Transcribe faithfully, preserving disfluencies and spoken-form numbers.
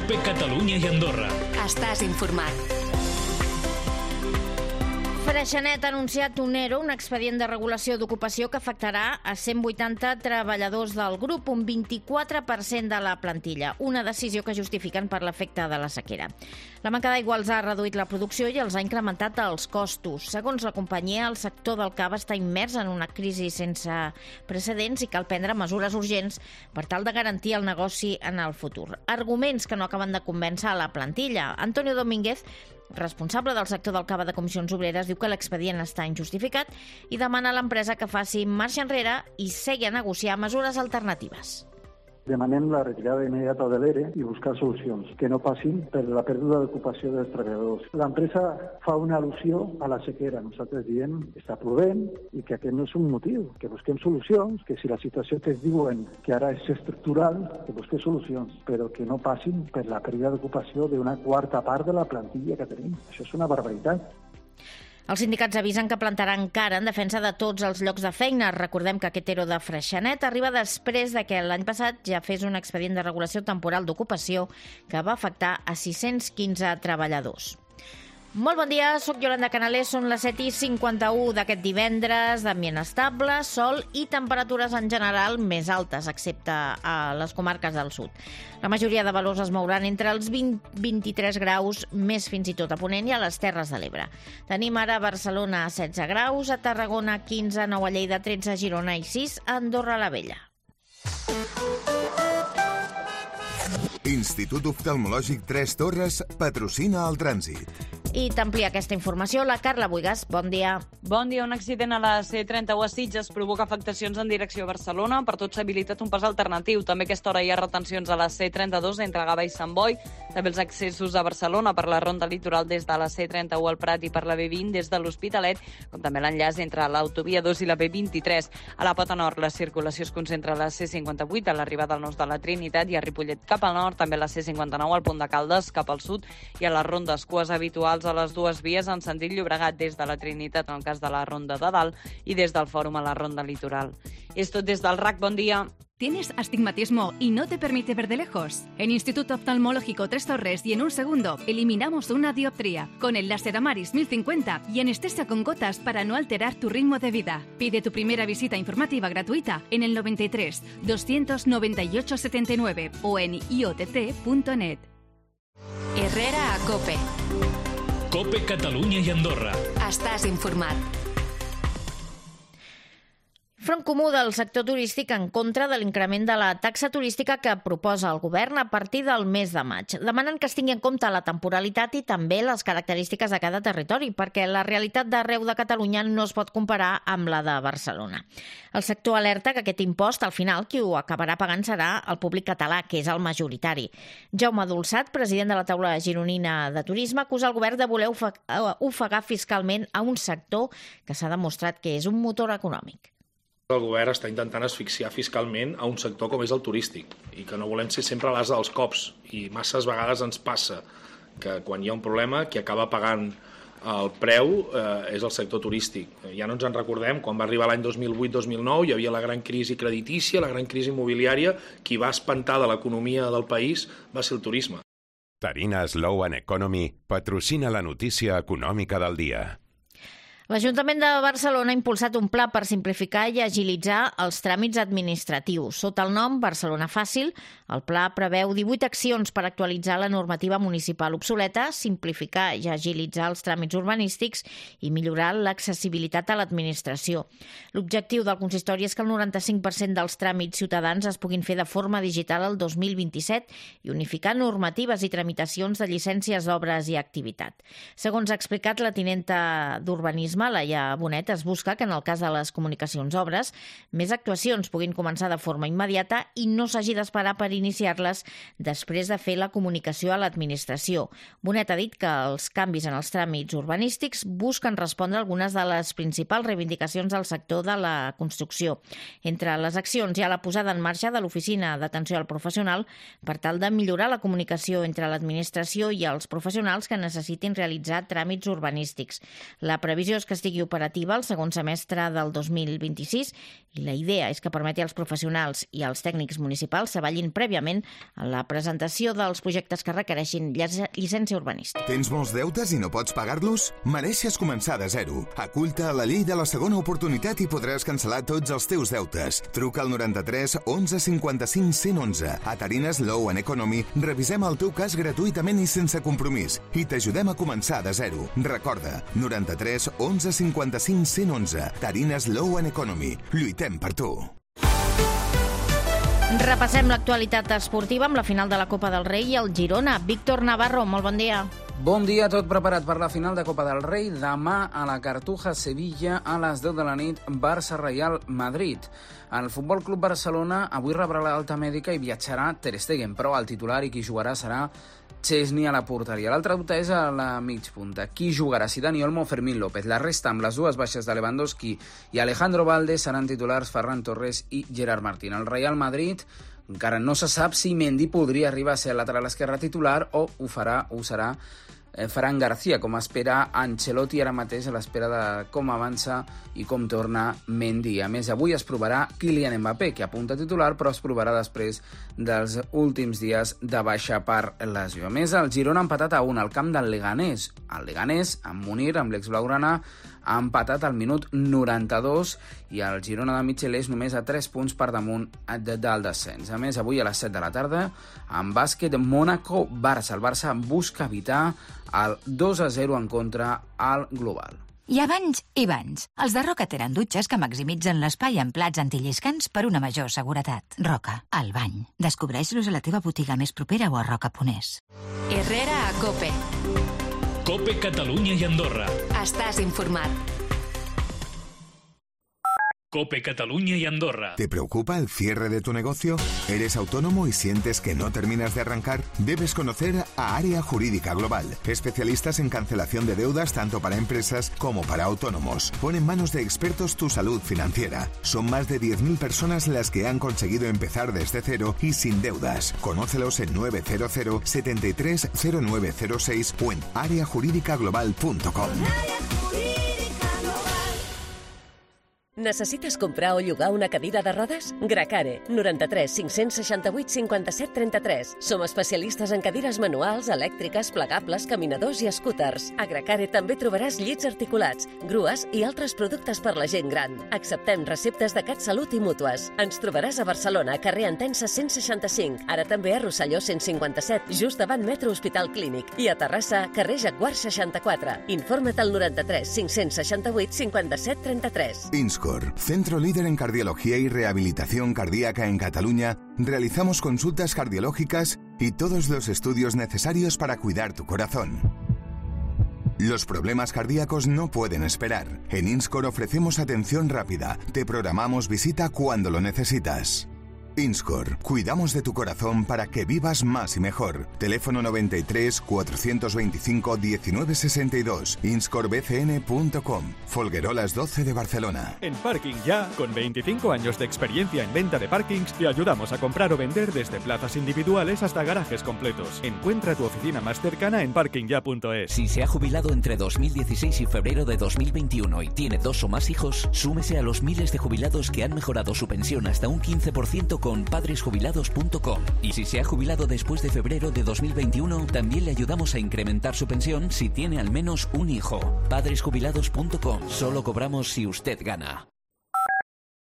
COPE Catalunya i Andorra. Estàs informat. Freixenet ha anunciat un ERO, un expedient de regulació d'ocupació que afectarà a cent vuitanta treballadors del grup, un vint-i-quatre per cent de la plantilla, una decisió que justifiquen per l'efecte de la sequera. La manca d'aigua els ha reduït la producció i els ha incrementat els costos. Segons la companyia, el sector del cava està immers en una crisi sense precedents i cal prendre mesures urgents per tal de garantir el negoci en el futur. Arguments que no acaben de convèncer a la plantilla. Antonio Domínguez, responsable del sector del cava de Comissions Obreres, diu que l'expedient està injustificat i demana a l'empresa que faci marxa enrere i segui a negociar mesures alternatives. Demanem la retirada immediata de l'E R E i buscar solucions que no passin per la pèrdua d'ocupació dels treballadors. L'empresa fa una al·lusió a la sequera. Nosaltres diem que està plovent i que aquest no és un motiu, que busquem solucions, que si la situació que es diuen que ara és estructural, que busquem solucions, però que no passin per la pèrdua d'ocupació d'una quarta part de la plantilla que tenim. Això és una barbaritat. Els sindicats avisen que plantaran cara en defensa de tots els llocs de feina. Recordem que aquest ERO de Freixenet arriba després de que l'any passat ja fes un expedient de regulació temporal d'ocupació que va afectar a sis-cents quinze treballadors. Molt bon dia, soc Yolanda Canalés, són les set i cinquanta-u d'aquest divendres, d'ambient estable, sol i temperatures en general més altes, excepte a les comarques del sud. La majoria de valors es mouran entre els vint i vint-i-tres graus, més fins i tot a Ponent i a les Terres de l'Ebre. Tenim ara a Barcelona setze graus, a Tarragona quinze, nou a Lleida, tretze a Girona i sis a Andorra la Vella. Institut Oftalmològic Tres Torres patrocina el trànsit. I t'amplia aquesta informació la Carla Buigas. Bon dia. Bon dia. Un accident a la C trenta-u a Sitges provoca afectacions en direcció a Barcelona. Per tot s'ha habilitat un pas alternatiu. També a aquesta hora hi ha retencions a la C trenta-dos entre Gavà i Sant Boi. També els accessos a Barcelona per la ronda litoral des de la C trenta-u al Prat i per la B vint des de l'Hospitalet, com també l'enllaç entre l'autovia dos i la B vint-i-tres. A la Pota Nord la circulació es concentra a la C cinquanta-vuit a l'arribada al Nus de la Trinitat i a Ripollet cap al nord, també a la C cinquanta-nou al Pont de Caldes cap al sud i a les rondes cues habituals a les dues vies en sentit Llobregat des de la Trinitat en el cas de la Ronda de Dalt i des del Fòrum a la Ronda Litoral. És tot des del R A C. Bon dia. ¿Tienes astigmatismo y no te permite ver de lejos? En Instituto Oftalmológico Tres Torres y en un segundo eliminamos una dioptría con el láser Amaris mil cincuenta y anestesia con gotas para no alterar tu ritmo de vida. Pide tu primera visita informativa gratuita en el noventa y tres, doscientos noventa y ocho setenta y nueve o en i o t t punto net. Herrera a COPE. COPE Catalunya i Andorra. Estàs informat. Front comú del sector turístic en contra de l'increment de la taxa turística que proposa el govern a partir del mes de maig. Demanen que es tingui en compte la temporalitat i també les característiques de cada territori, perquè la realitat d'arreu de Catalunya no es pot comparar amb la de Barcelona. El sector alerta que aquest impost, al final, qui ho acabarà pagant serà el públic català, que és el majoritari. Jaume Dolçat, president de la taula gironina de turisme, acusa el govern de voler ofegar fiscalment a un sector que s'ha demostrat que és un motor econòmic. El govern està intentant asfixiar fiscalment a un sector com és el turístic i que no volem ser sempre l'as dels cops i masses vegades ens passa que quan hi ha un problema qui acaba pagant el preu eh, és el sector turístic. Ja no ens en recordem, quan va arribar l'any dos mil vuit dos mil nou hi havia la gran crisi creditícia, la gran crisi immobiliària, qui va espantar de l'economia del país va ser el turisme. Tarina Slow and Economy patrocina la notícia econòmica del dia. L'Ajuntament de Barcelona ha impulsat un pla per simplificar i agilitzar els tràmits administratius. Sota el nom Barcelona Fàcil, el pla preveu divuit accions per actualitzar la normativa municipal obsoleta, simplificar i agilitzar els tràmits urbanístics i millorar l'accessibilitat a l'administració. L'objectiu del consistori és que el noranta-cinc per cent dels tràmits ciutadans es puguin fer de forma digital el dos mil vint-i-set i unificar normatives i tramitacions de llicències d'obres i activitat. Segons ha explicat la tinenta d'Urbanisme, Laia Bonet, es busca que en el cas de les comunicacions obres, més actuacions puguin començar de forma immediata i no s'hagi d'esperar per iniciar-les després de fer la comunicació a l'administració. Bonet ha dit que els canvis en els tràmits urbanístics busquen respondre a algunes de les principals reivindicacions del sector de la construcció. Entre les accions hi ha la posada en marxa de l'Oficina d'Atenció al Professional per tal de millorar la comunicació entre l'administració i els professionals que necessitin realitzar tràmits urbanístics. La previsió és que que estigui operativa el segon semestre del dos mil vint-i-sis i la idea és que permeti als professionals i als tècnics municipals s'avallin prèviament a la presentació dels projectes que requereixin llicència urbanística. Tens molts deutes i no pots pagar-los? Mereixes començar de zero. Acull-te a la llei de la segona oportunitat i podràs cancel·lar tots els teus deutes. Truca al noranta-tres onze cinquanta-cinc cent onze. A Tarines Law and Economy revisem el teu cas gratuïtament i sense compromís i t'ajudem a començar de zero. Recorda, noranta-tres onze cinquanta-cinc cent onze. Tarines Law and Economy. Lluitem per tu. Repassem l'actualitat esportiva amb la final de la Copa del Rei i el Girona. Víctor Navarro, molt bon dia. Bon dia, tot preparat per la final de Copa del Rei. Demà a la Cartuja, Sevilla, a les deu de la nit, Barça-Real Madrid. El Futbol Club Barcelona avui rebrà l'alta mèdica i viatjarà Ter Stegen, però el titular i qui jugarà serà Chesney a la porteria. L'altre dubte és a la mig punta. Qui jugarà, si Dani Olmo o Fermín López? La resta, amb les dues baixes de Lewandowski i Alejandro Valdes, seran titulars Ferran Torres i Gerard Martín. El Real Madrid encara no se sap si Mendy podria arribar a ser el lateral esquerre titular o ho farà, ho serà eh, Ferran García, com espera Ancelotti ara mateix a l'espera de com avança i com torna Mendy. A més, avui es provarà Kylian Mbappé, que apunta titular, però es provarà després dels últims dies de baixa per lesió. A més, el Girona ha empatat a un al camp del Leganés. El Leganés, amb Munir, amb l'ex-blaugrana, ha empatat al minut noranta-dos i el Girona de Michel és només a tres punts per damunt del descens. A més, avui a les set de la tarda, en bàsquet, Mónaco-Barça. El Barça busca evitar el dos a zero en contra al global. Hi ha banys i banys. Els de Roca tenen dutxes que maximitzen l'espai amb plats antilliscants per una major seguretat. Roca, el bany. Descobreix-los a la teva botiga més propera o a roca punt es. Herrera a COPE. COPE Catalunya i Andorra. Estàs informat. COPE Catalunya y Andorra. ¿Te preocupa el cierre de tu negocio? ¿Eres autónomo y sientes que no terminas de arrancar? Debes conocer a Área Jurídica Global, especialistas en cancelación de deudas tanto para empresas como para autónomos. Pon en manos de expertos tu salud financiera. Son más de diez mil personas las que han conseguido empezar desde cero y sin deudas. Conócelos en nueve cero cero, siete tres cero nueve cero seis o en área jurídica global punto com. Necessites comprar o llogar una cadira de rodes? Gracare, noranta-tres cinc-cents seixanta-vuit cinquanta-set trenta-tres. Som especialistes en cadires manuals, elèctriques, plegables, caminadors i scooters. A Gracare també trobaràs llits articulats, grues i altres productes per la gent gran. Acceptem receptes de CatSalut i mútues. Ens trobaràs a Barcelona, carrer Entença cent seixanta-cinc, ara també a Rosselló cent cinquanta-set, just davant Metro Hospital Clínic, i a Terrassa, carrer Jaguar seixanta-quatre. Informa't al noranta-tres cinc-cents seixanta-vuit cinquanta-set trenta-tres. INSCOR, centro líder en cardiología y rehabilitación cardíaca en Cataluña, realizamos consultas cardiológicas y todos los estudios necesarios para cuidar tu corazón. Los problemas cardíacos no pueden esperar. En INSCOR ofrecemos atención rápida. Te programamos visita cuando lo necesitas. INSCOR, cuidamos de tu corazón para que vivas más y mejor. Teléfono noventa y tres, cuatrocientos veinticinco, diecinueve sesenta y dos, inscor b c n punto com, Folguerolas doce de Barcelona. En Parking Ya, con veinticinco años de experiencia en venta de parkings, te ayudamos a comprar o vender desde plazas individuales hasta garajes completos. Encuentra tu oficina más cercana en parking ya punto es. Si se ha jubilado entre dos mil dieciséis y febrero de dos mil veintiuno y tiene dos o más hijos, súmese a los miles de jubilados que han mejorado su pensión hasta un quince por ciento con padres jubilados punto com. Y si se ha jubilado después de febrero de dos mil veintiuno, también le ayudamos a incrementar su pensión si tiene al menos un hijo. padres jubilados punto com. Solo cobramos si usted gana.